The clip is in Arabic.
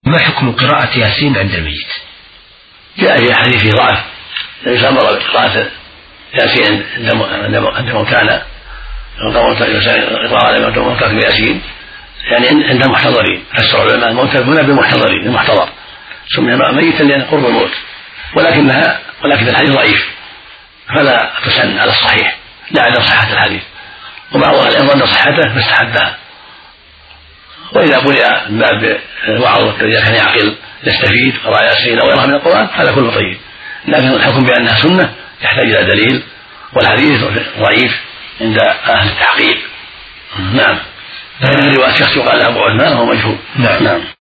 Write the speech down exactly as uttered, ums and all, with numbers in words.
ما حكم قراءة ياسين عند الميت؟ جاء في حديث ضعف ليس أمر بقراءة ياسين عند موتانا قراءة عند موتانا بياسين يعني عند المحتضرين. فسر العلماء الموتى هنا بالمحتضرين المحتضر سمي ميتا لأن قرب الموت، ولكنها ولكن الحديث ضعيف فلا تسن على الصحيح لا على صحة الحديث، وبعض أهل العلم ظن صحته فاستحبها. وإذا قرئ من باب الوعظ إذا كان يعقل يستفيد قراءة ياسين أو غيرها من القرآن هذا كله طيب، لكن الحكم بأنها سنة يحتاج إلى دليل، والحديث ضعيف عند أهل التحقيق. نعم. هذه رواية شخص يقال أبو عثمان وهو مجهول. نعم. نعم.